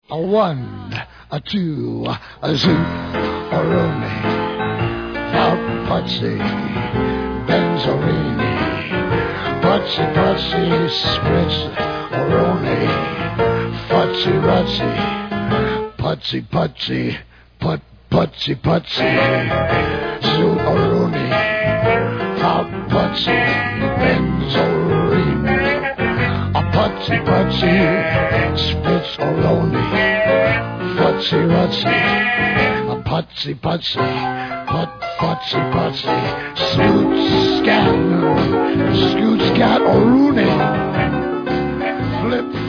A one, a two, a zoot, a rooney, out putsy, benzorini, putsy, putsy, spritz, a rooney, futsy, rutsy, putsy, putsy, putsy, putsy, zoot, a rooney, out putsy, benzorini, a putsy, putsy, spritz, a rooney, futsy, rutsy, a putsy, putsy, futsy, putsy, scoot, scat, or rooney, flip,